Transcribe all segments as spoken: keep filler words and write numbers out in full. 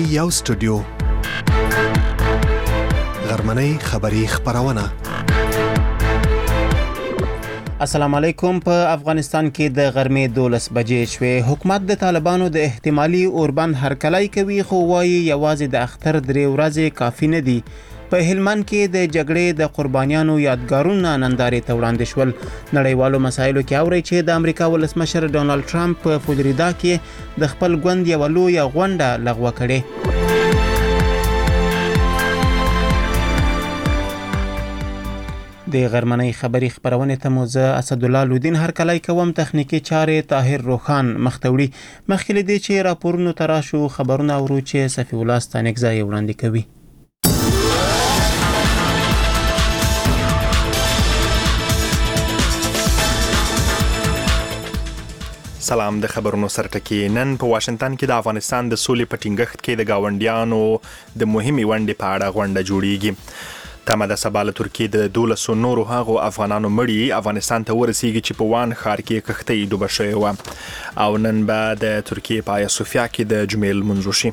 یو سټوډیو غرمنۍ خبری خبرونه. السلام علیکم. په افغانستان کې د غرمې دولس بجې شوې. حکومت د طالبانو د احتمالي اوربند هرکلی کوي، خو وایي یوازې د اختر درې ورځې کافي نه دي. په هلمند کې د جګړې د قربانیانو یادګارونه نندارې ته وړاندې شول. نړیوالو مسایلو کې اوري چې د امریکا ولسمشر ډونالد ټرمپ په فلوریدا کې د خپل ګوند یو لویه غونډه لغوه کړې. د غرمنۍ خبری خبرونه ته مو زه اسدالله لودین هرکلی کوم. تخنیکی چارې طاهر روخان مختوړي. مخکې دې چې راپورونو تراشو خبرونه اورو چې صفی الله ستانکزی وړاندې کوي. سلام. د خبرونو سرټکی. نن په واشنگټن کې د افغانستان د سولې په ټینګښت کې د گاونډیانو د مهمې ونډې په اړه غونډه جوړیږي. تمه د سبا له ترکیې د دولسو نورو هغو افغانانو مړي افغانستان ته ورسیږي چې په وان ښار کې کښتۍ ډوبه شوې وه، او نن به د ترکیې په آیا صوفیا کې د جمعې لمونځ وشي.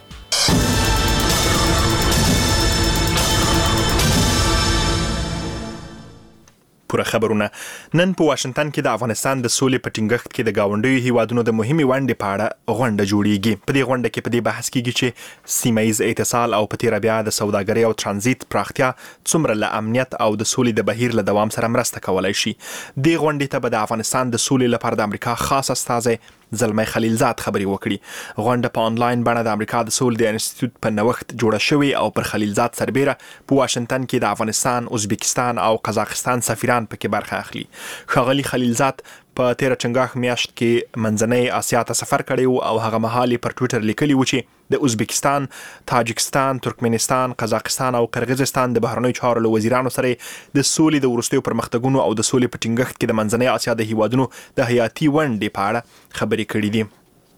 پوره خبرونه. نن په واشنگټن کې د افغانستان د سولې په ټینګښت کې د گاونډیو هیوادونو د مهمې ونډې په اړه غونډه جوړیږي. په دې غونډه کې په دې بحث کیږي چې سیمه ییز اتصال او په تیره بیا د سوداګرۍ او ترانزیت پراختیا څومره له امنیت او د سولې د بهیر له دوام سره مرسته کولای شي. دې غونډې ته به د افغانستان د سولې لپاره د امریکا خاص استازی زلمی خلیلزاد خبري وکړي. غونډه په انلاین بڼه د امریکا د سولې د انسټیټیوټ په نوښت جوړه شوې او پر خلیلزاد سربیره په واشنگټن کې د افغانستان، ازبکستان او قزاقستان سفیران پکې برخه اخلي. ښاغلي خلیلزاد په تیره چنګاښ میاشت کې منځنۍ اسیا ته سفر کړی او هغه مهال پر ټویټر لیکلی و چې د ازبکستان، تاجکستان، ترکمنستان، قزاقستان او قرغیزستان د بهرنیو چارو له وزیرانو سره د سولې د وروستیو پرمختګونو او د سولې په ټینګښت کې د منځنۍ اسیا د هیوادونو د حیاتي ونډې په اړه خبرې کړې دي.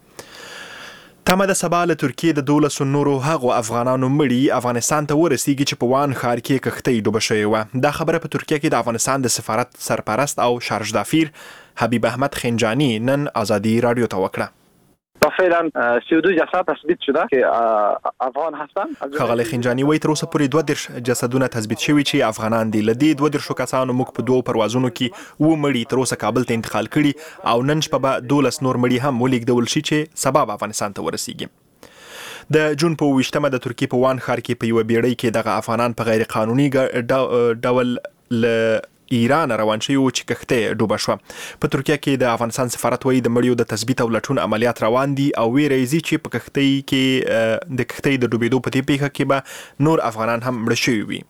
تمه د سبا له ترکیې د دولسو نورو هغو افغانانو مړي افغانستان ته ورسیږي چې په وان ښار کې کښتۍ ډوبه شوې وه. دا خبره په ترکیه کې د افغانستان د سفارت سرپرست او شارژدافیر حبیب احمد خنجانی نن آزادی رادیو ته وکړه. فعلا سی و دو جسد تثبیت شده که افغان هستن. ښاغلی خنجانی وایي تر اوسه پورې دوه دېرش جسدونه تثبیت شوي چې افغانان دي. له دې دوه دېرشو کسانو موږ په دوو پروازونو کې اووه مړي تر اوسه کابل ته انتقال کړي او نن شپه به دولس نور مړي هم ولېږدول شي چې سبا به افغانستان ته ورسیږي. د جون په اوویشتمه د ترکیې په وان ښار کې په یوه بیړۍ کې دغه افغانان په غیر قانوني ډول له ایران روان شوي چې کښتۍ ډوبه شوه. په ترکیه کې د افغانستان سفارت وایي د مړیو د تثبیت او لټون عملیات روان دي او ویره یې چې په کښتۍ کې د کښتۍ د ډوبېدو په دې پیښه کې به نور افغانان هم مړه شوي وي.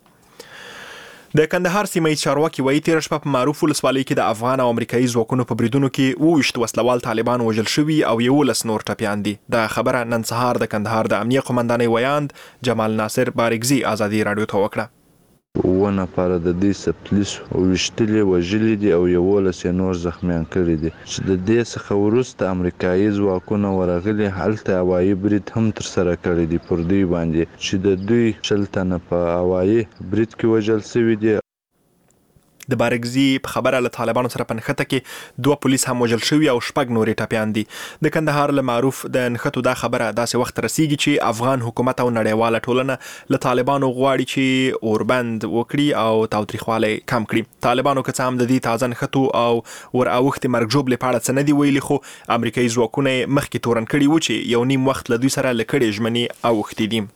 د کندهار سیمه ییز چارواکي وایي تېره شپه په معروف ولسوالۍ کې د افغان او امریکایي ځواکونو په بریدونو کې اووه ویشت وسلوال طالبان وژل شوي او یولس نور ټپیان دي. دا خبره نن سهار د کندهار د امنیه قومندانۍ ویاند جمال ناصر بارګزي آزادي رادیو ته وکړه. اووه نفره د دې سپلیس ویشتلي وژلي دي او یولس یې نور زخمیان کړي دي چې د دې څخه وروسته امریکایي ځواکونه ورغلي هلته هوایي برید هم ترسره کړی دي پر دوی باندې چې د دوی شل تنه په هوایي برید کې وژل شوي دي. د بارګزي په خبره له طالبانو سره په نښته کې دوه پولیس هم وژل شوي او شپږ نورې ټپیان دي. د کندهار له معروف د نښتو دا خبره داسې وخت رسیږي چې افغان حکومت او نړیواله ټولنه له طالبانو غواړي چې اوربند وکړي او تاوتریخوالی کم کړي. طالبانو که څه هم د دې تازه نښتو او ور اوښتې مرګ ژوبلې په اړه څه نه دي ویلي، خو امریکایي ځواکونه یې مخکې تورن کړي و چې یو نیم وخت له دوی سره له کډې ژمنې اوښتې دي.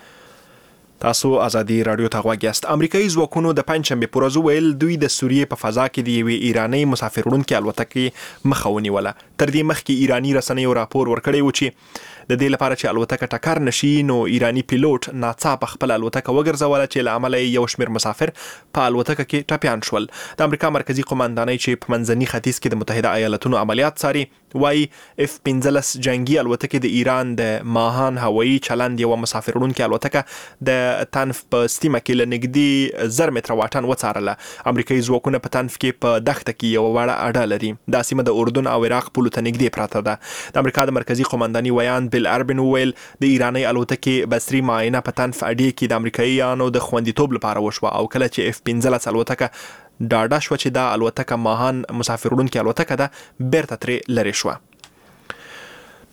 تاسو آزادی رادیو ته غوږ یاست. امریکایي ځواکونو د پنجشنبې په ورځ وویل دوی د سوریې په فضا کې د یوې ایرانۍ مسافر وړونکې الوتکې مخه ونیوله. تر دې مخکې ایراني رسنیو راپور ورکړی و چې د دې لپاره چې الوتکه ټکر نشي نو ایراني پیلوټ ناڅاپه خپل الوتکه وګرځوله چې له امله یو شمېر مسافر په الوتکه کې ټپیان شول. د امریکا مرکزي قومندانۍ چې په منځني ختیځ کې د متحده ایالتونو عملیات څاري وایي اف پنځلس جنگي الوتکې د ایران د ماهان هوایي چلند یوه مسافر وړونکې الوتکه د تنف په سیمه کې له نږدې زر متره واټن وڅارله. امریکایي ځواکونه په تنف کې په دښته کې یوه وړه اډه لري. دا سیمه د اردن او عراق پولو ته نږدې پراته ده. د امریکا د مرکزي قومندانۍ ویاند بیل اربن وویل د ایرانۍ الوتکې بصري معاینه په تنف اډې کې د امریکایانو د خوندیتوب لپاره وشوه او کله چې اف پنځلس الوتکه ډاډه شوه چې دا الوتکه ماهان مسافر وړونکې الوتکه ده بیرته ترې لرې شوه.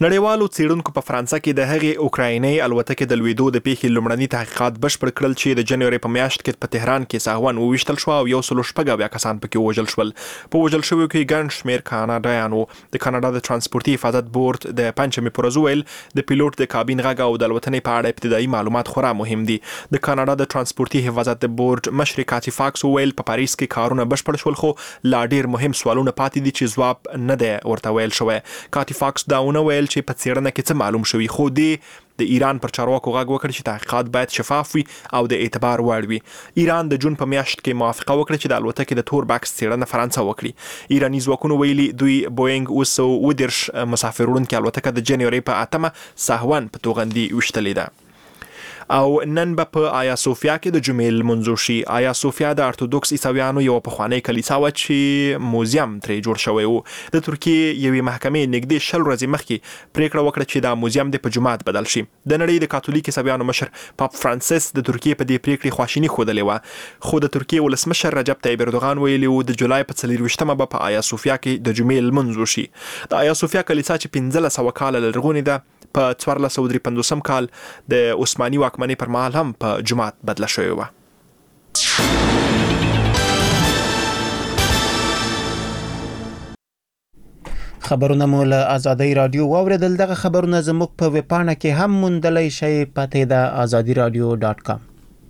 نړیوالو څېړونکو په فرانسه کې د هغې اوکرایني الوتکې د لوېدو د پیښې لومړني تحقیقات بشپړ کړل چې د جنوري په میاشت کې په تهران کې ساهوان وویشتل شو او یو سل شپږ اویا کسان پکې ووژل شول. په وژل شویو کې ګڼ شمېر کاناډایان وو. د کاناډا د ترانسپورتي حفاظت بورډ د پنجشنبې په ورځ وویل د پیلوټ د کابین غږ او د الوتنې په اړه ابتدایي معلومات خورا مهم دي. د کاناډا د ترانسپورتي حفاظت بورډ مشر کاتی فاکس وویل په پاریس کې کارونه بشپړ شول خو لا ډیر مهم سوالونه پاتې دي چې ځواب نه دی ورته ویل شوی. کاتی فاکس دا ونه ویل چې په څېړنه کې څه معلوم شوي خو دې د ایران پر چارواکو غږ وکړ چې تحقیقات باید شفاف وي او د اعتبار وړ وي. ایران د جون په میاشت کې موافقه وکړه چې د الوتکې د تور بکس څېړنه فرانسه وکړي. ایراني ځواکونو ویلي دوی بوینګ اوه سوه اووه دېرش مسافر وړونکې الوتکه د جنوري په اتمه ساهوان په توغندي ویشتلې ده. او نن به په آیا صوفیا کې د جمعې لمونځ وشي. آیا صوفیا د ارتودوکس عیسویانو یو پخوانی کلیسا وه چې موزیم ترې جوړ شوی و. د ترکیې یوې محکمې نږدې شل ورځې مخکې پریکړه وکړه چې دا موزیم د په جومات بدل شي. د نړۍ د کاتولیک عیسویانو مشر پاپ فرانسیس د ترکیې په دې پریکړې خواشیني ښودلې وه خو د ترکیې ولسمشر رجب طیب اردوغان ویلي و د جولای په څلېرویشتمه به په آیا صوفیا کې د جمعې لمونځ وشي. د آیا صوفیا کلیسا چې پنځلس سوه کاله لرغونې ده په څوارلس سوه درې پنځوسم کال د عثماني واکمنۍ پر مهال هم په جومات بدله شوې وه. خبرونه مو له آزادۍ رادیو واوریدل. دغه خبرونه زموږ په ویب پاڼه کې هم موندلی شئ. پته ده آزادي رادیو ډاټ کام.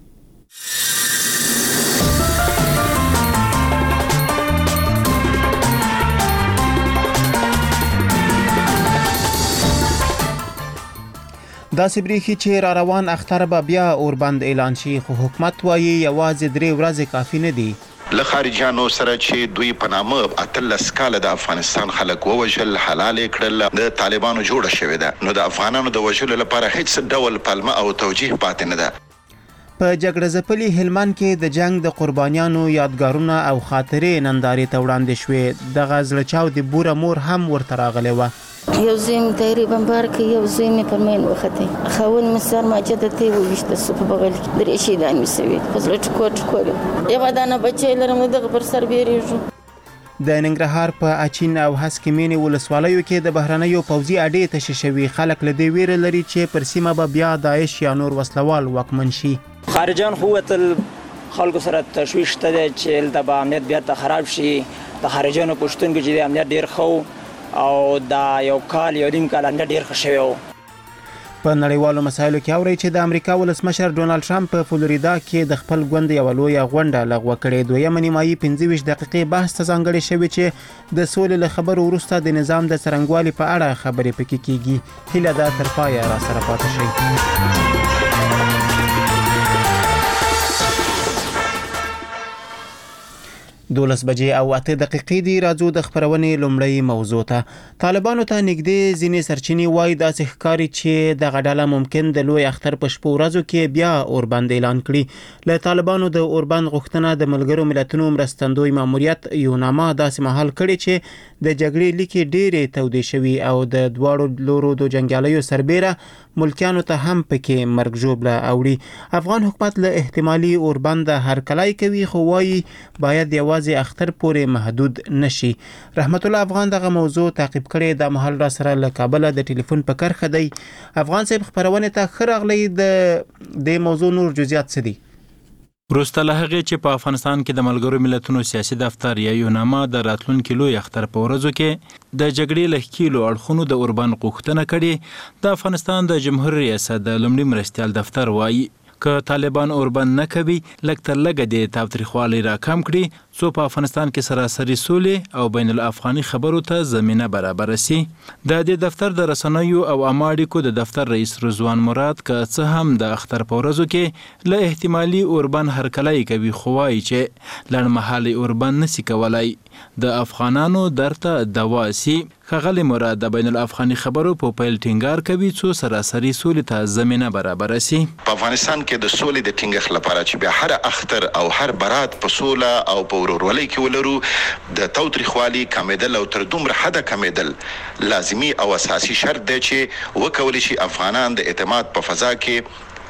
داسې بریښي چې را روان اختر به بیا اوربند اعلان شي خو حکومت وایي یوازې درې ورځې کافي نه دي. له خارجيانو سره چې دوی په نامه اتلس کاله د افغانستان خلک ووژل حلال کړل د طالبانو جوړه شوې ده نو د افغانانو د وژلو لپاره هیڅ ډول پلمه او توجیه پاتې نه ده. په جګړه ځپلي هلمند کې د جنگ د قربانیانو یادګارونه او خاطرې نندارې ته وړاندې شوې. دغه زړه چاودې بوره مور هم ورته راغلې وه. یو زوی مې تحریر بمبار کړ، یو زوی مې پر مین وخته، خاوند مې سر ماجده ته وویشته سو په بغل کې درې شهیدان مې سوي په زړه ټکور ټکور یو دانه بچی لرم دغه پر سر بیریږو. د ننګرهار په اچین او هسکې مینې ولسوالیو کې د بهرنیو پوځي اډې تشې شوي. خلک له دې ویره لري چې پر سیمه به بیا داعش یا نور وسلوال واکمن شي. خارجان خو وتل خلکو سره تشویش ته دی چې د به امنیت بیرته خراب شي. د خارجانو پوښتنه کې چې د امنیت ډېر ښه او دا یو کال یو نیم کال امنیت ډېر ښه شوی و. په نړیوالو مسایلو کې اورئ چې د امریکا ولسمشر ډونالډ ټرمپ په فلوریدا کې د خپل ګوند یوه لویه غونډه لغوه کړې. دویمه نیمایي پنځه ویشت دقیقې بحث ته ځانګړې شوې چې د سولې له خبرو وروسته د نظام د څرنګوالي په اړه خبرې پکې کیږي. هیله ده تر پایه راسره پاتې شئ. دولس بجې او اته دقیقې دي. راځو د خبرونې لومړی موضوع ته. طالبانو ته نږدې ځینې سرچینې وایي داسې ښکاري چې دغه ډله ممکن د لوی اختر په شپو ورځو کې بیا اوربند اعلان کړي. له طالبانو د اوربند غوښتنه د ملګرو ملتونو مرستندوی ماموریت یوناما داسې مهال کړي چې د جګړې لیکې ډېرې تودې شوي او د دواړو لورو د جنګیالیو سربیره ملکیانو ته هم پکې مرګ ژوبله اوړي. افغان حکومت له احتمالي اوربند هرکلی کوي خو وایي باید یوازې اختر پورې محدود نشي. رحمت الله افغان دغه موضوع تعقیب کړي. د محل را سره له کابل د ټلیفون په کرخه دی. افغان صاحب خبرونه ته ښه راغلی. د د موضوع نور جزئیات څه دي؟ وروسته له هغې چې په افغانستان کې د ملګرو ملتونو سیاسي دفتر یا یوناما د راتلونکي لوی اختر په ورځو کې د جګړې له ښکېلو اړخونو د اوربند غوښتنه کړې، د افغانستان د جمهور ریاست د لومړي مرستیال دفتر وایي که طالبان اوربند نه کوي لږ تر لږه د تاوتریخوالي راکم کړي څو په افغانستان کې سراسري سولې او بین الافغاني خبرو ته زمینه برابره سي. د دې دفتر د رسنیو او عامه اړیکو د دفتر رئیس رضوان مراد که څه هم د اختر په ورځو کې له احتمالي اوربند هرکلی کوي خو وایي چې لنډمهالي اوربند نسي کولی. د افغانانو درته دوا سي. ښاغلی مراد د بین الافغاني خبرو په پیل ټینګار کوي څو سراسري سولې ته زمینه برابره سي. په افغانستان کې د سولې د ټینګښت لپاره چې بیا هر اختر او هر برات په سوله او په ورورولۍ کې ولرو د تاوتریخوالي کمیدل او تر دومره حده کمیدل لازمي او اساسي شرط دی چې وکولی شي افغانان د اعتماد په فضا کې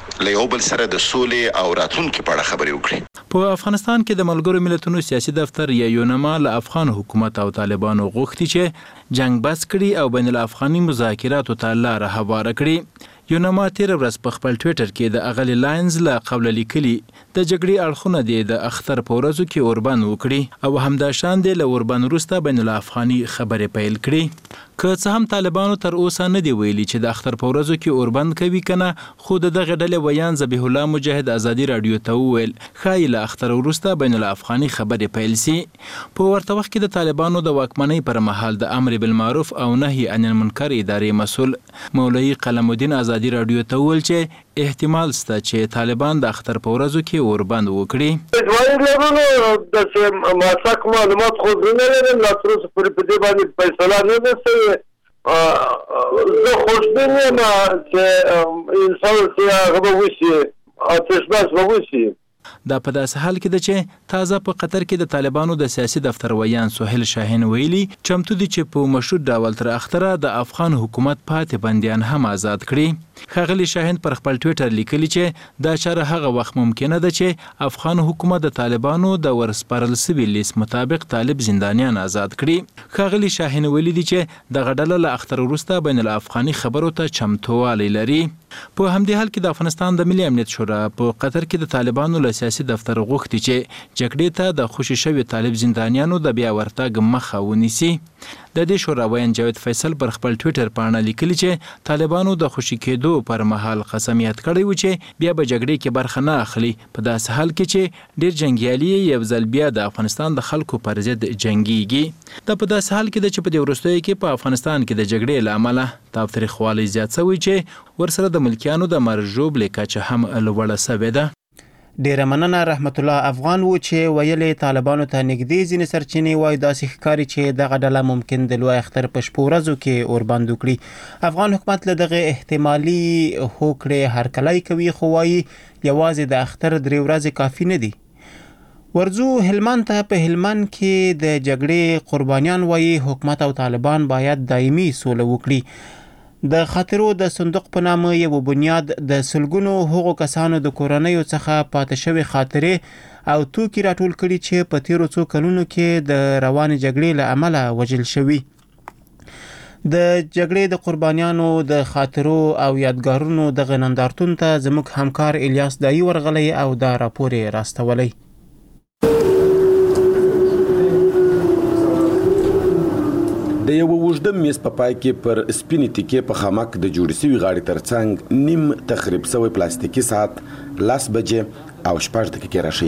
له یو بل سره د سولې او راتلونکي په اړه خبرې وکړي. په افغانستان کې د ملګرو ملتونو سیاسي دفتر یا یونما له افغان حکومت او طالبانو غوښتي چې جنگ بس کړي او بین الافغاني مذاکراتو ته لاره هواره کړي. یونما تیر ورځ په خپل ټویټر کې د اغلی لاینز له قبل لیکلي د جګړې اړخونه د اختر په ورځو کې اوربند وکړي او همداشان د له اوربند وروسته بین الافغاني خبرې پیل کړي. که څه هم طالبانو تر اوسه نه دی ویلي چې د اختر په ورځو کې اوربند کوي کنه، خو د دغه ډلې ویان ذبیح الله مجاهد ازادي رادیو ته وویل ښایي له اختر وروسته بین الافغاني خبرې پیل سي. په ورته وخت کې د طالبانو د واکمنۍ پر مهال د امر بالمعروف او نهي عن المنکر ادارې مسؤل مولوي قلم الدین ازادي رادیو ته وویل چې احتمال شته چې طالبان د اختر په ورځو کې اوربند وکړي. دوی لرونو د ماسک معلومات خو نه لرم، لا تر اوسه پورې په دې باندې فیصله نه ده شوې. زه خوشبین یم چې انسان چې هغه به وشي، آتش بس به وشي. دا په داسې حال کې ده چې تازه په قطر کې د طالبانو د سیاسي دفتر ویان سهیل شاهین ویلي چمتو دي چې په مشروط ډول تر اختره د افغان حکومت پاتې بندیان هم آزاد کړي. ښاغلي شاهین پر خپل ټویټر لیکلي چې دا چاره هغه وخت ممکنه ده چې افغان حکومت د طالبانو د ورسپارل سوي لیست مطابق طالب زندانیان آزاد کړي. ښاغلي شاهین ویلي دي چې دغه ډله له اختر وروسته بین الافغاني خبرو ته چمتووالی لري. په همدې حال کې د افغانستان د ملي امنیت شورا په قطر کې د طالبانو له سیاسي دفتر غوښتي چې جګړې ته د خوشي شوي طالب زندانیانو د بیا ورتګ مخه ونیسي. د دې شورا ویان جاوید فیصل پر خپل ټویټر باندې لیکلي چې طالبانو د خوشي کېدو پر مهال قسمیت کړی و چې بیا به جګړې کې برخه نه اخلي، په داسې حال کې چې ډیر جنگیالي یو ځل بیا د افغانستان د خلکو پر ضد جنگيږي. دا په داسې حال کې ده چې په دې وروستیو کې په افغانستان کې د جګړې له امله تاوتریخوالی زیات شوی چې ورسره د ملکیانو د مرجوب لیکچه هم لوړه شوې ده. ډیره مننه رحمت الله افغان و چې ویلې طالبانو ته نږدې ځینې سرچینې وایي داسې ښکاري چې دغه ډله ممکن د لوی اختر په شپو ورځو کې اوربند وکړي. افغان حکومت له دغه احتمالي هوکړې هرکلی کوي، خو وایي یوازې د اختر درې ورځې کافي نه دي. ورځو هلمند ته په هلمند کې د جګړې قربانیان وایي حکومت او طالبان باید دایمي سوله وکړي. د خاطرو د صندوق په نامه یو بنیاد د سلګونو هغو کسانو د کورنیو څخه پاتې شوی خاطرې او توکي راټول کړي چې په تیرو څو کلونو کې د روانې جګړې له امله وژل شوي. د جګړې د قربانیانو د خاطرو او یادګارونو دغه نندارتون ته زموږ همکار الیاس دایی ورغلی او دا راپور یې راستولی. د یو وژده میز په پای کې پر سپینې تکې په خامک د جوړې شوي غاړې ترڅنګ نیم تخریب شوی پلاستیکي ساعت لاس بجې او شپږ دقیقې راشي.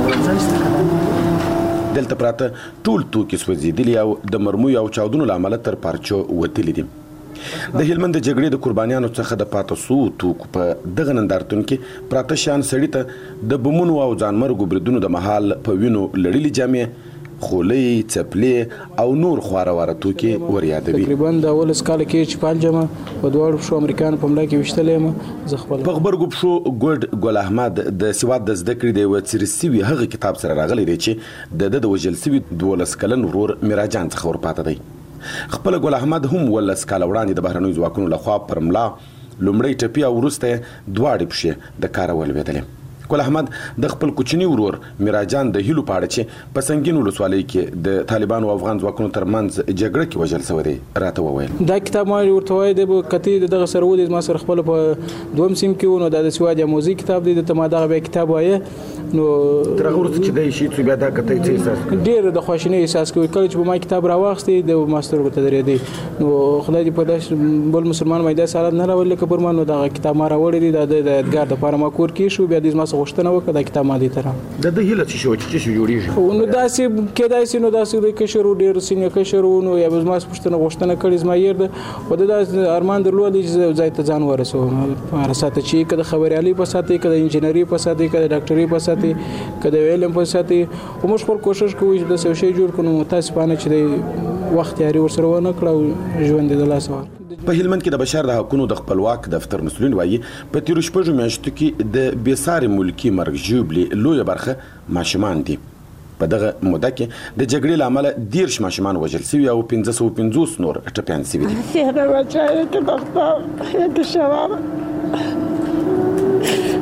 دلته پراته ټول توکي سوځېدلي او د مرمیو او چاودنو له امله تر پارچو وتلي دي. د هلمند د جګړې د قربانیانو څخه د پاتې شوو توکو په دغه نندارتون کې پراته شیان سړي ته د بمونو او ځانمرګو بریدونو د مهال په وینو لړلي جامې، خولۍ، څپلې او نور خواره واره توکي ور یادوي. تقریبا د اول سکاله کې چې پالجمه په دواړو پښو امریکایانو په ملا کې وشتلې یم زه خپل په غبرګو پښو ګډ ګل احمد د سواد د زده کړې د یو څیرې سوي هغه کتاب سره راغلی دی چې د د وژل سوي دولس کلن ورور میراجان څخه ورپاته دی. خپل ګل احمد هم ولس کاله وړاندې د بهرنیو ځواکونو لخوا پر ملا لومړی ټپي او وروسته دواړې پښې د کاره ولوېدلې. ګل احمد د خپل کوچنی ورور میراجان د هیلو پاړه چې په سنگین ولسوالۍ کې د طالبانو او افغان ځواکونو ترمنځ جګړه کې وژل شوی دی راته وویل. دا کتاب ما ورته وایي د کتې دغه سره ودی ما سره خپل په دویم سیم کې ونه د سواد یا موزیک کتاب دی ته ما دغه به کتاب وایي نو تر هغه وروسته چې د شي څو بیا دا کته څه احساس کوي ډیر د خوشنۍ احساس کوي کله چې ما کتاب راوښتي د ماستر ورته درې دی نو خدای دې په داس بل مسلمان مې دا سره نه راول لکه پر ما نو دغه کتاب ما راوړی دی د ادګار د پاره ما کور کې شو بیا دې ما څه غوښتنه وکړه کتاب ما دي تر د د هیله چې شو چې شو جوړیږي نو داسې کېدای شي نو داسې د کشرو ډیر سینې کشرو نو یا به ما پښتنه غوښتنه کړې زما یې د خو د ارمان درلود چې ځای ته ځان ورسو ارساته چې کده خبريالي په ساتي کده انجینری په ساتي کده ډاکټري په ساتي کده علم په ساتي او موږ خپل کوشش کوو چې د څه شي جوړ کړو متاسفانه چې د وخت یاري ورسره ونه کړو ژوند د لاس ور په هلمند کې د بشر د حقوقو د خپلواک دفتر مسؤلین وایي په تیرو شپږو میاشتو کې د بېساري ملکي مرګ ژوبلې لویه برخه ماشومان دي. په دغه موده کې د جګړې له امله دېرش ماشومان وژل شوي او پنځه سوه پنځوس نور ټپیان شوي دي.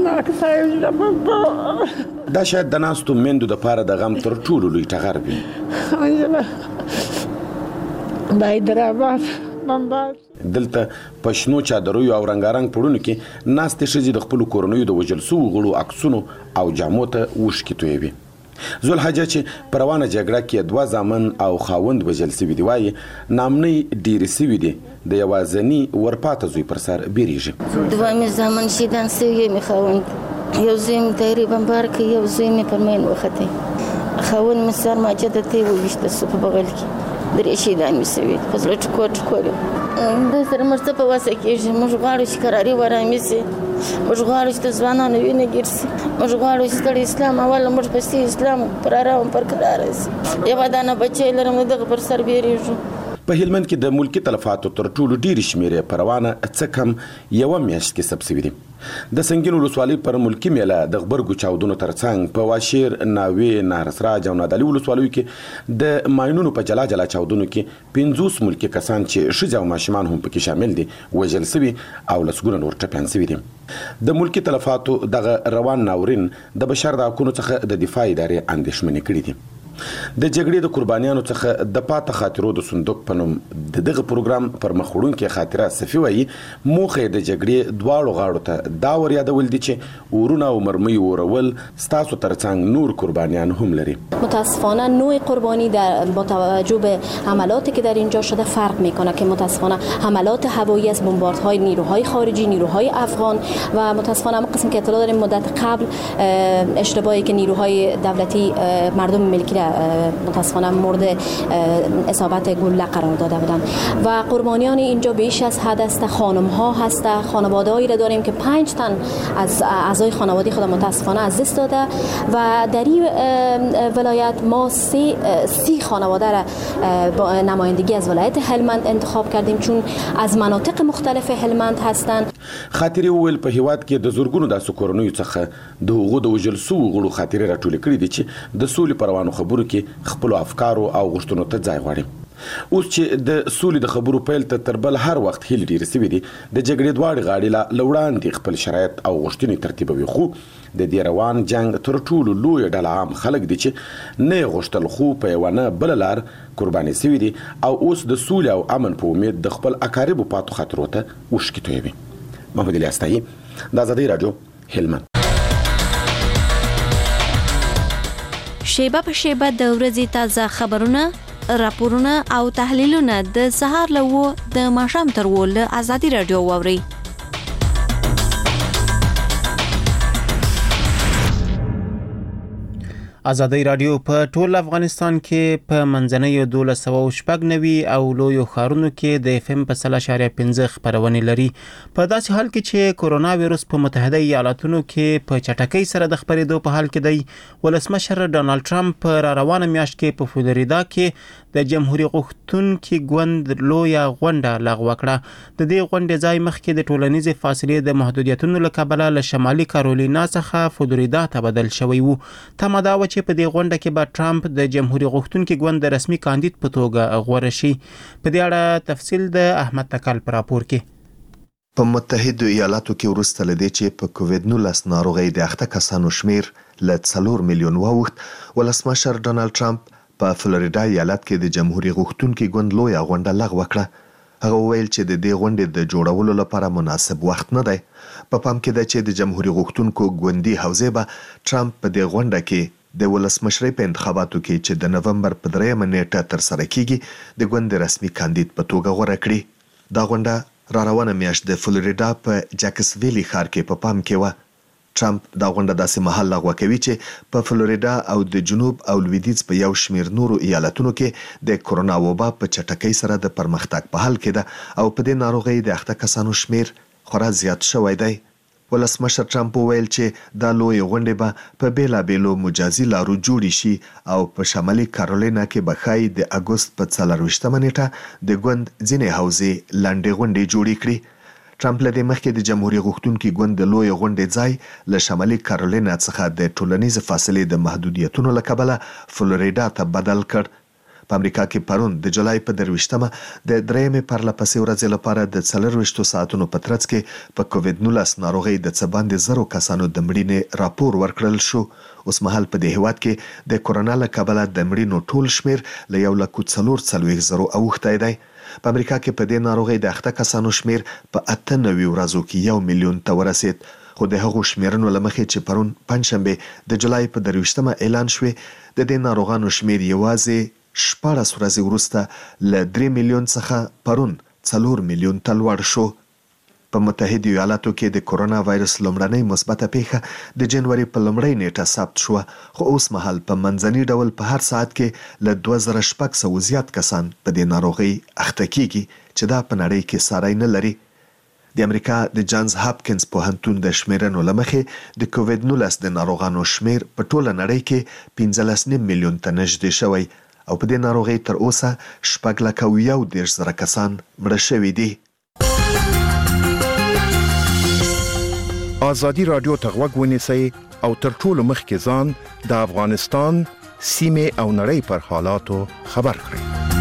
دا شاید د ناستو میندو دپاره د غم تر ټولو لوی ټغر وي. دلته په شنو چادریو او رنګارنګ پوړونو کې ناستې ښځې د خپلو کورنیو د وژل سوو غړو عکسونو او جامو ته اوښکې تویوي. ذوالحجه چې په روانه جګړه کې دوه زامن او خاوند وژل سوي دي وایي نامنۍ ډېرې سوي دي د یوازني ورپاته زوی پر سر بیریږي. دوه مې زامن شهیدان سوي، یو مې خاوند، یو زوی مې طیارې بمبار کړ، یو زوی مې پر مین وختی. خاوند مې سر ماجده ته یې وویشته سو په بغل کې، درې شهیدان مې سوي دي، خو زړه ټکور ټکور یم. دوی سره موږ څه په وسه کېږي. موږ غواړو چې کراري ورامي سي، موږ غواړو چې د ځوانانو وینه ګیر سي، موږ غواړو چې ستړی اسلام اوله موږ پسې اسلام پر ارام پر کراره سي. یوه دانه بچی لرم د دغه پر سر بیریږو. په هلمند کې د ملکي تلفاتو تر ټولو ډېرې شمېرې په روانه څه کم یوه میاشت کې ثبت سوي دي. د سنګین ولسوالۍ پر ملکي میله د غبرګو چاودنو ترڅنګ په واشیر، ناوې، نهرسراج او نادعلي ولسوالیو کې د ماینونو په جلا جلا چاودنو کې پنځوس ملکي کسان چې ښځې او ماشومان هم پکې شامل دي وژل سوي او لسګونه نور ټپیان سوي دي. د ملکي تلفاتو دغه روان ناورین د بشر د حقونو څخه د دفاع ادارې اندېښمنې کړي دي. د جګړې د قربانیانو څخه د پاته خاطرو د صندوق په نوم د دغه پروګرام پر مخ وړونکې خاطره صفي وایي موخه د جګړې دواړو غاړو ته دا ور یادول دي چې ورونه او مرمۍ ورول ستاسو ترڅنګ نور قربانیان هم لري. متاسفانه نوع قربانی در با توجه به حملاتی که در اینجا شده فرق میکنه که متاسفانه حملات هوایی از بمباردهای نیروهای خارجی، نیروهای افغان و متاسفانه ما قسم که اطلاع داریم مدت قبل اشتباهی که نیروهای دولتی مردم ملکی متاسفانه مورد اصابت گلوله قرار داده بودند و قربانیان اینجا بیش از حد است. خانم ها هست، خانواده هایی را داریم که پنج تن از اعضای خانواده خود متاسفانه از دست داده و در این ولایت ما سی, سی خانواده را با نمایندگی از ولایت هلمند انتخاب کردیم چون از مناطق مختلف هلمند هستند. خاطري وویل په هیواد کې د زورګونو داسې کورنیو څخه د هغو د وژل سوو غړو خاطرې راټولې کړي دي چې د سولې په روانو خبرو کې خپلو افکارو او غوښتنو ته ځای غواړي. اوس چې د سولې د خبرو پیل ته تر بل هر وخت هیلې ډېرې سوي دي د جګړې دواړې غاړې له وړاندې خپل شرایط او غوښتنې ترتیبوي، خو د دې روان جنګ تر ټولو لویه ډله عام خلک دي چې نه یې غوښتل خو په یوه نه بله لار قرباني سوي دي او اوس د سولې او امن په امید د خپل اقاربو پاتو خاطرو ته اوښکې تویوي. محمد الیاستایي، د ازادۍ راډیو، هلمند. شیبه په شیبه د ورځې تازه خبرونه، راپورونه او تحلیلونه د سهار له اوو د ماښام تر اوو له ازادۍ راډیو واورئ. ازادۍ راډیو په ټول افغانستان کې په منځنیو دولس سوه شپږ نوي او لویو ښارونو کې د اف ام په سل اشاریه پنځه خپرونې لري. په داسې حال کې چې کورونا ویروس په متحده ایالاتونو کې په چټکۍ سره د خپرېدو په حال کې دی، ولسمشر ډانلډ ټرمپ په را روانه میاشت کې په فلوریدا کې د جمهوریت غوښتونکي ګوند لویه غونډه لغوه کړه. د دې غونډې ځای مخکې د ټولنیزې فاصلې د محدودیتونو له کبله له شمالي کارولینا څخه فلوریدا ته بدل شوی و. تمه دا وه چې په دې غونډه کې به ټرمپ د جمهوریت غوښتونکي ګوند د رسمي کاندید په توګه غوره شي. په دې اړه تفصیل د احمد تکل په راپور کې. په متحده ایالاتو کې وروسته له دې چې په کووډ نولس ناروغۍ د اخته کسانو شمیر له څلور میلیون واوښت، ولسمشر ډانلډ ټرمپ په فلوریدا ایالت کې د جمهوریت غوښتونکي ګوند لویه غونډه لغوه کړه. هغه وویل چې د دې غونډې د جوړولو لپاره مناسب وخت نه دی. په پام کې ده چې د جمهوریت غوښتونکو ګوندي حوزې به ټرمپ په دې غونډه کې د ولسمشرۍ په انتخاباتو کې چې د نومبر په دریمه نیټه ترسره کیږي د ګوند رسمي کاندید په توګه غوره کړي. دا غونډه را روانه میاشت د فلوریدا په جاکسویلي ښار کې په پام کې وه. ټرمپ دا غونډه داسې مهال لغوه کوي چې په فلوریدا او د جنوب او لویدیځ په یو شمیر نورو ایالتونو کې د کورونا وبا په چټکۍ سره د پرمختګ په حال کې ده او په دې ناروغۍ د اخته کسانو شمیر خورا زیات شوی دی. ولسمشر ټرمپ وویل چې دا لوی غونډې به په بیلابیلو مجازي لارو جوړې شي او په شمالي کارولینا کې به ښایي د اګوست په څلرویشتمه نیټه د ګوند ځینې حوزې لنډې غونډې جوړې کړي. ټرمپ له دې مخکې د جمهوریت غوښتونکي ګوند د لوی غونډې ځای له شمالي کارولینا څخه د ټولنیز فاصلې د محدودیتونو له کبله فلوریدا ته بدل کړ. په امریکا کې پرون د جولای په درویشتمه د درېیمې پرلپسې ورځې لپاره د څلرویشتو ساعتونو په ترڅ کې په کووډ نولس ناروغۍ د څه باندې زرو کسانو د مړینې راپور ورکړل شو. اوس مهال په دې هیواد کې د کورونا له کبله د مړینو ټول شمیر له یو لک څلور څلوېښت زرو اوښتی دی. په امریکا کې په دې ناروغۍ د اخته کسانو شمیر په اته نوي ورځو کې یو میلیون ته ورسید. خو د هغو شمیرنو له مخې چې پرون پنجشنبه د جولای په درویشتمه اعلان شوې، د دې ناروغانو شمیر یوازې شپاړس ورځې وروسته له درې میلیون څخه پرون څلور میلیون ته لوړ شو. په متحده ایالاتو کې د کورونا وایرس لومړنۍ مثبته پیښه د جنوري په لومړۍ نیټه ثبت شوه، خو اوس مهال په منځني ډول په هر ساعت کې له دوه زره شپږ سوه زیات کسان په دې ناروغۍ اخته کیږي چې دا په نړۍ کې ساری نه لري. د امریکا د جانز هاپکینز پوهنتون د شمیرنو له مخې د کووډ نولس د ناروغانو شمیر په ټوله نړۍ کې پنځلس نیم میلیون ته نږدې شوی او په دې ناروغۍ تر اوسه شپږ لکه او یو دېرش زره کسان مړه شوي دي. ازادي رادیو ته غوږ ونیسئ او تر ټولو مخکې ځان د افغانستان سیمې او نړۍ پر حالاتو خبر کړئ.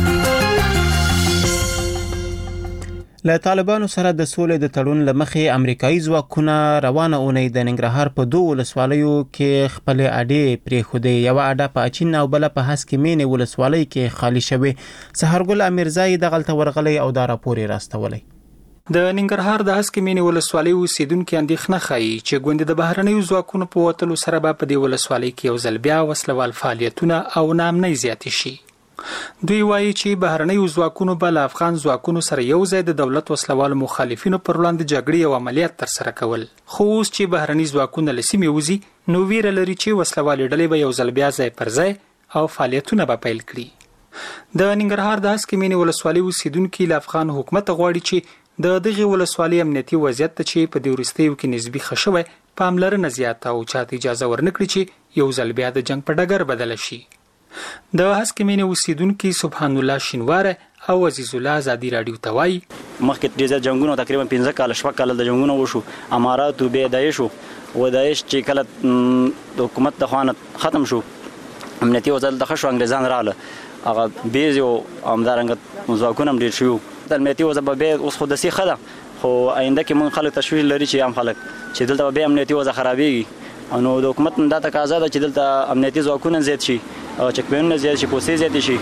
له طالبانو سره د سولې د تړون له مخې امریکایي ځواکونه روانه اونۍ د ننګرهار په دوه ولسوالیو کې خپل اډې پرېښودې. یوه اډه په اچین او بله په هسکې مینې ولسوالۍ کې خالي شوې. سحرګل امیرزای دغلته ورغلی او دا راپور یې راستولی. د ننګرهار د هسکې مینې ولسوالۍ اوسیدونکي اندېښنه ښیي چې ګوندې د بهرنیو ځواکونو په وتلو سره به په دې ولسوالۍ کې یو ځل بیا وسلوال فعالیتونه او ناامنۍ زیاتې شي. دوی وایي چې بهرنیو ځواکونو به له افغان ځواکونو سره یو ځای د دولت وسلوالو مخالفینو پر وړاندې جګړې او عملیات ترسره کول. خو اوس چې بهرني ځواکونه له سیمې وځي نو ویره لري چې وسلوالې ډلې به یو ځل بیا ځای پر ځای او فعالیتونه به پیل کړي. د ننګرهار د هسکې مینې ولسوالۍ اوسیدونکي له افغان حکومت غواړي چې د دغه ولسوالۍ امنیتي وضعیت ته چې په دې وروستیو کې نسبي ښه شوی پاملرنه زیاته او چاته اجازه ورنکړي چې یو ځل بیا د جنگ په ډګر بدله شي. د هسکې مینې اوسیدونکي سبحان الله شینواره او عزیز الله ازادي رادیو ته وایي مخکې ډېر زیات جنګونه تقریبا پنځه کاله شپږ کاله د جنګونه وشو، اماراتو بیا داعش و داعش چې کله د حکومت د خوا نه ختم شو امنیتي وضعیت د ښه شو، انګریزان راغله هغه بیز او همدارنګه ځواکونه هم ډېر شوي. د امنیتي وضع به بیا اوس خو داسې ښه ده، خو آینده کې موږ خلک تشویش لري چې عام خلک چې دلته به بیا امنیتي وضع خرابېږي. نو د حکومت دا تقاضا ده چې دلته امنیتي ځواکونه زیات شي او چک پوینټونه زیات شي، پوستې زیات شي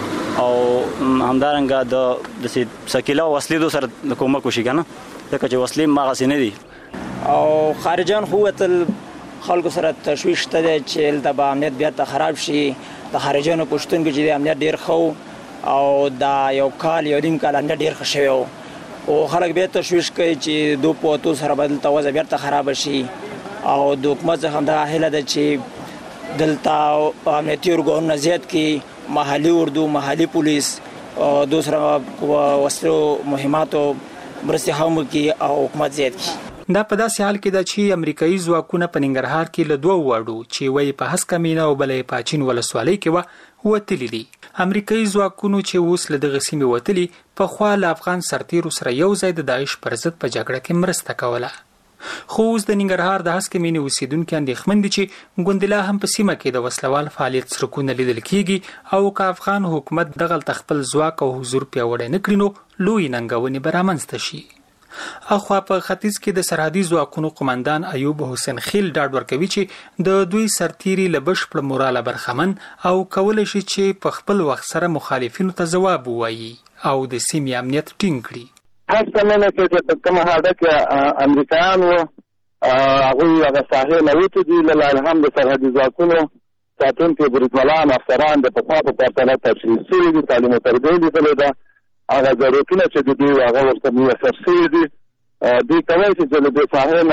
او همدارنګه د د سکیلا وسلې سره د کومک وشي کنه، ځکه چې وسلې ماغسې نه دي او خارجان خو تل خلکو سره تشویش ته دی چې دلته به امنیت بېرته خراب شي. د خارجانو په شتون کې چې د امنیت ډېر ښه او دا یو کال یو نیم کال امنیت ډېر ښه شوی و او خلک بیا تشویش کوي چې دو په وتو سره به دلته وضع بېرته خرابه شي او د حکومت څخه همدا هیله ده چې دلته امنیتي ارګانونه زیات کړي، محلي اردو، محلي پولیس دو سره وسلو مهماتو مرستې هم وکړي او حکومت زیات کړي. دا په داسې حال کې ده چې امریکایي ځواکونه په ننګرهار کې له دوه واړو چې وایي په هسکه مینه او بله په اچین ولسوالۍ کې وه وتلي دي. امریکایي ځواکونو چې اوس له دغه سیمې وتلي پخوا له افغان سرتیرو سره یو ځای د داعش پر ضد په جګړه کې مرسته کوله. خو اوس د ننګرهار د هسکې مینې اوسیدونکي اندېښمن دي چې ګوندې لا هم په سیمه کې د وسلوال فعالیت څرکونه لیدل کیږي او که افغان حکومت دغلته خپل ځواک او حضور پیاوړی نه کړي نو لوی ننګونې به رامنځته شي. اخوا په ختیځ کې د سرحدي ځواکونو قماندان ایوب حسین خیل ډاډ ورکوي چې د دوی سرتیري له بشپړ موراله برخمن او کولی شي چې په خپل وخت سره مخالفینو ته ځواب ووایي او د سیمې امنیت ټینګ کړي. هسته مینه کې چې په کومه حاله کې امریکایان وو هغوی هغه ساحې نه وتې دي، لله الحمد سرحدي ځواکونو ساتونکي بریدملان افسران د پخوا په پرتله تشریح شوي دي، تعلیم او تربیه لیدلې ده، هغه ضرورتونه چې د دوی هغه ورته میسر شوي دي. دوی کولی شي چې له دې ساحې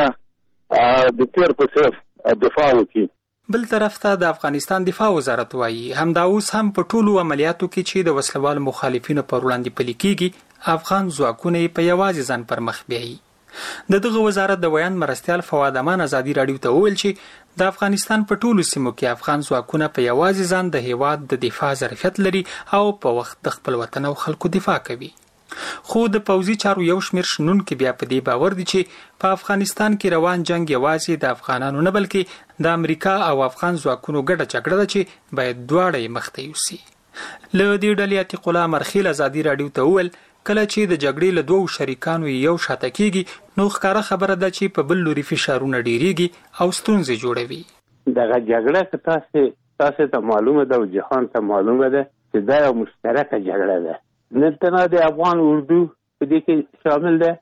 نه د تیر په څېر دفاع وکړي. بل طرف ته د افغانستان دفاع وزارت وایي همدا اوس هم په ټولو عملیاتو کې چې د وسلوال مخالفینو پر وړاندې پلي کیږي افغان ځواکونه په یوازې ځان پر مخ بیایي. د دغه وزارت د بیان مرستیال فواد امان ازادي رادیو ته وویل چې د افغانستان په ټولو سیمو کې افغان ځواکونه په یوازې ځان د هیواد د دفاع ظرفیت لري او په وخت د خپل وطن او خلکو دفاع کوي. خو د پوځي چارو یو شمېر شنونکي بیا په دې باور دي چې په افغانستان کې روان جنگ یوازې د افغانانو نه بلکې د امریکا او افغان ځواکونو ګډه جګړه ده چې باید دواړه یې مخته یوسي. له دې ډلې عتیق الله مرخیل ازادي راډیو ته وویل کله چې د جګړې له دوو شریکانو یو شاته کیږي نو ښکاره خبره ده چې په بل لوري فشارونه ډیریږي او ستونزې جوړوي. دغه جګړه که تاسو تاسو ته معلومه ده او جهان ته معلومه ده چې دا یو مشترکه جګړه ده. نه تنها د افغان اردو په دې کې شامل ده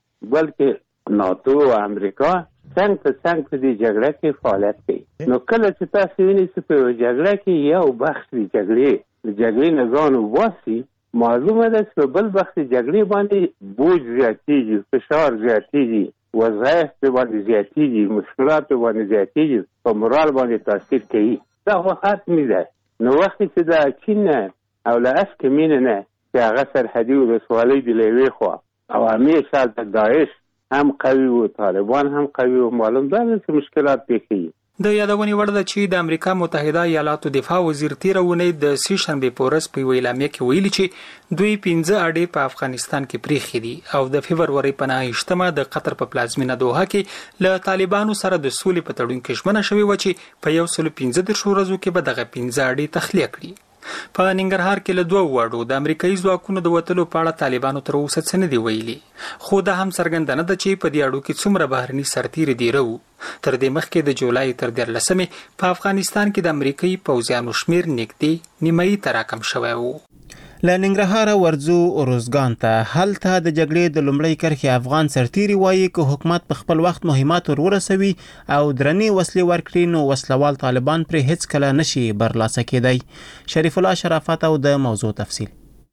بلکې ناتو او امریکا څنګه په څنګه په دې جګړه کې فعالیت کوي. نو کله چې تاسو وینئ چې په جګړه کې یو بخش د جګړې د جګړې نه ځان وباسي معلومه ده چې بل بخش جګړې باندې بوج زیاتېږي، فشار زیاتېږي، وظایف په باندې زیاتېږي، مشکلات په باندې زیاتېږي، په مورال باندې تاثیر کوي. دا خو حتمي ده. نو وخت چې د چین نه او له اسکې مینه نه چې هغه سرحدي ولسوالۍ د له یوې خوا او همیشه هلته داعش هم قوي و طالبان هم قوي و معلوم ده چې مشکلات پیښیږي. د یادونې وړ ده چې د امریکا متحده ایالاتو دفاع وزیر تیره اونۍ د سې شنبې په ورځ په یوه اعلامیه کې ویلي چې دوی پنځه اډې په افغانستان کې پریښې دي او د فبرورۍ په نهه ویشتمه د قطر په پلازمینه دوحه کې له طالبانو سره د سولې په تړون کې ژمنه شوې وه چې په یو سلو پنځه دېرشو ورځو کې به دغه پنځه اډې تخلیه کړي. په ننګرهار کې له دوه واړو د امریکایي ځواکونو د وتلو په اړه طالبانو تر اوسه څه نه دي ویلي، خو دا هم څرګنده نه ده چې په دې اړو کې څومره بهرني سرتیري دیره وو. تر دې مخکې د جولای تر دیارلسمې په افغانستان کې د امریکایي پوځیانو شمیر نږدې نیمایي ته راکم شوی و. له ننګرهاره ورځو اروزګان ته. هلته د جګړې د لومړۍ کرښې افغان سرتیري وایي که حکومت په خپل وخت مهمات ور ورسوي او درنې وسلې ورکړي نو وسلوال طالبان پرې هیڅ کله نشي برلاسه کېدی. شریف الله شرافت او د موضوع تفصیل.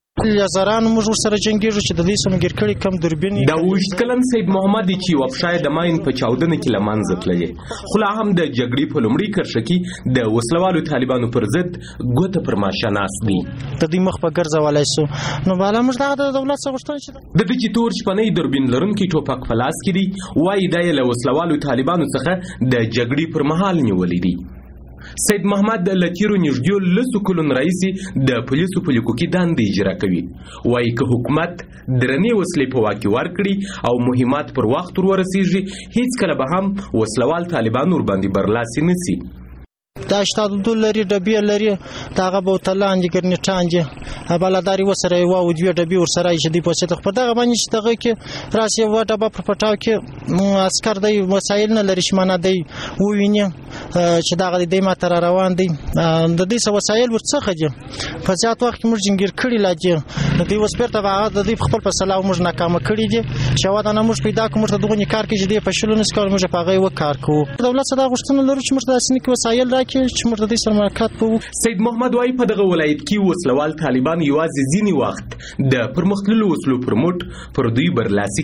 یزران موږ ورسره جنګیږو چې د دې سمګر کړي کم دوربین دا اوږد کلن سید محمد چې وفشای د ماین په چاودنه کې لمانځه تللې خو لا هم د جګړې په لومړي کرښه کې د وسلوالو طالبانو پر ضد ګوته پر ماشه ناست دي. د دې مخ په ګرځولای سو نو بالا موږ دغه د دولت څخه غوښتنه چې د دې چې تور شپنۍ دوربین لرونکي ټوپک په لاس کې دي وایي دا یې له وسلوالو طالبانو څخه د جګړې پر مهال نیولې دي. سید محمد لتیرو نږدې لسو کلونو راهیسې د پولیسو په لیکو کې دندې اجرا کوي. وایي که حکومت درنې وسلې په واک کې ورکړي او مهمات پر وخت ور ورسیږي هیڅکله به هم وسلوال طالبان ورباندې برلاسي نشي. دا اشتاد دولاري ډبې لري داغه بوتلان دي ګرنټان دي بلاداري وسره یو او دوه ډبې ور سره یې دي په څه په دغه باندې چې دغه کې راسي و ډبه پر پټاو کې عسكر دی وسایل نه لري شمانه دی وویني چې دغه دی ماتر روان دي د دې څه وسایل ورڅخه دي په ځات وخت موږ جنګیر کړی لاجه د دې وسپرته هغه د دې خپل په سلاو موږ ناکام کړی دي چې واده نه موږ پیدا کوم ته دغه کار کې دي په شلو نس کار موږ په هغه وکړ کو دولت صدا غوښتنه لري چې موږ د اسنیک وسایل راکې چې موږ د دې سره مرکات کوو. سید محمد وایي په دغه ولایت کې وسلوال طالبان یوازې ځینی وخت د پرمختللو وسلو پرموټ پر دوی برلاسي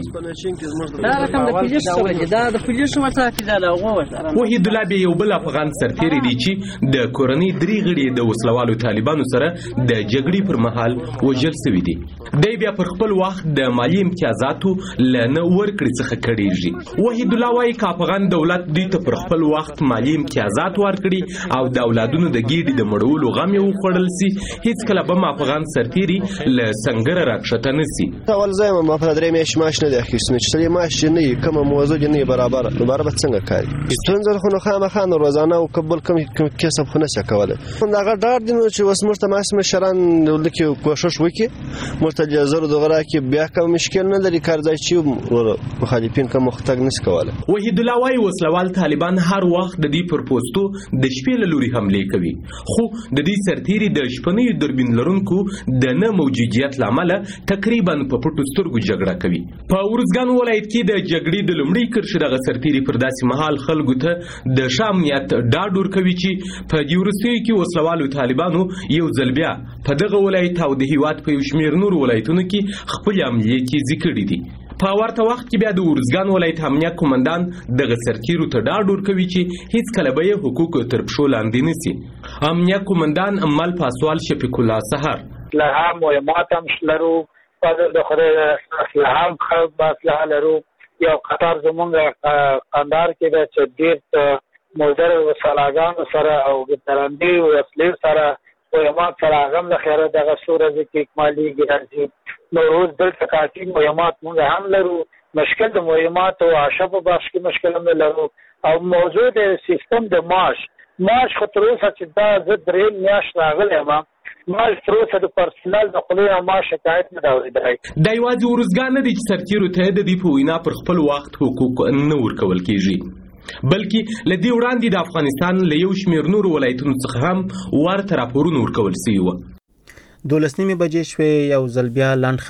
کیږي. دا رقم د پولیس سره دی دا د پولیس مسافر دی هغه وحید الله بیا یو بل افغان سرتیری دی چې د کورنۍ درې غړي د وسلوالو طالبانو سره د جګړې پر مهال وژل شوی دی. دی بیا پر خپل وخت د مالی امتیازاتو لنه ورکړي څخه کړيږي. وحید الله وایي که افغان دولت دوی ته پر خپل وخت مالی امتیازات ورکړي او د اولادونو د ګیډې د مړولو غم یې وخوړل سي هیڅ کله به افغان سرتیري له سنګره راکښته نه سي. اول ځای ما په درې میاشتې معاش نه دی اخیستی چې سړی معاش نه وي کومه موضوع دې نه برابر نو برابر څنګه کوي ستونزه خو نو خامخا نو روزانه او قبول کوم کسب خو نه شي کولای. دا ډار دي نو چې اوس موږ ته ماسمه شران ولکه کوشش وکړي موږ ته زر دغه کې بیا کوم مشکل نه لري کار ځای چې مخالفین کوم مختګ نس کوله. وحید الله وایي وسلوال طالبان هر وخت د دې پر پوسټو د شپې له لوري حمله کوي خو د دې سرتیري د شپنۍ دوربین لرونکو د نه موجودیت لامل تقریبا په پټو سترګو جګړه کوي. په ورزګان ولایت کې د جګړې د لومړي کرښې دغه سرتیري پر داسې مهال خلکو ته د شامنیت ډاډ ورکوي چې په دې وروستیو کې وسلوالو طالبانو یو ځل بیا په دغه ولایت او د هیواد په یو شمېر نور ولایتونو کې خپل عملیې کې ذکر دي. په ورته وخت کې بیا د ورزګان ولایت امنیه قومندان دغه سرتیرو ته ډاډ ورکوي چې هیڅ کله به یې حقوق تر پښو لاندې نه سي. امنیه قومندان مل پاسوال شفیق الله سحر له هم مهمات هم لرو فضل د خدای اصلاح هم خلق با اصلاح لرو یو قطار زمونږ قندار کې د چې ډېر مودر وسلاګانو سره او ګټرندي او اصلي سره مهمات سره هم د خیره دغه سورج کې اکمالي ګرځي نو روز دلته کاټي مهمات موږ هم لرو مشکل د مهمات او عشب باش کې مشکل هم لرو او موضوع د سیستم د معاش ماش خو تر اوسه چې دا زه درې میاشت راغلی یم ماش تر اوسه د پرسنل د خولې نه ما شکایت نه دی اورېدلی. دا یوازې ورزګان نه دی چې سرتیرو ته د دې په وینا پر خپل وخت حقوق نه ورکول کیږي، بلکې له دې وړاندې د افغانستان له یو شمېر نورو ولایتونو څخه هم ورته راپورونه ورکول سوي وو. دولس نیمې بجې شوې، یو ځل بیا لنډ